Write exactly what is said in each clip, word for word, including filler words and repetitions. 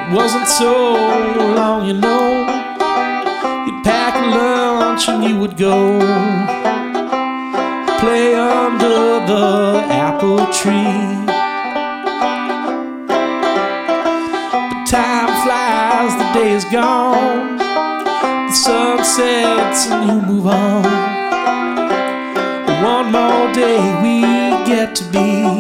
Wasn't so long, you know. You'd pack a lunch and you would go play under the apple tree. But time flies, the day is gone, the sun sets and you move on. One more day we get to be.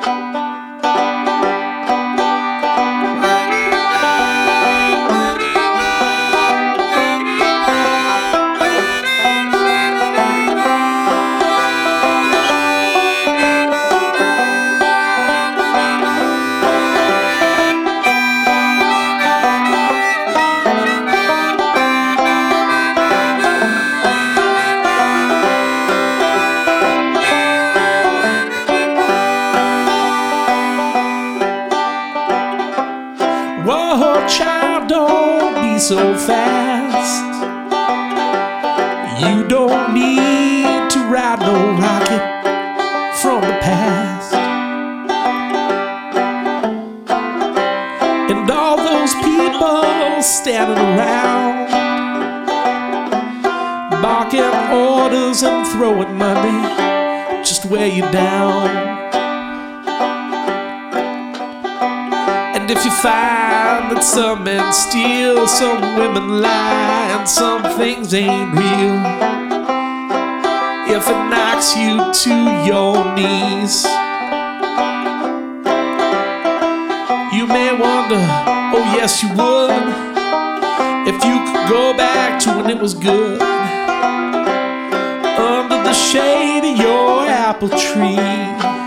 Whoa, child, don't be so fast. You don't need to ride no rocket from the past. And all those people standing around, barking orders and throwing money just to wear you down. And if you find that some men steal, some women lie, and some things ain't real, if it knocks you to your knees, you may wonder, oh yes you would, if you could go back to when it was good, under the shade of your apple tree.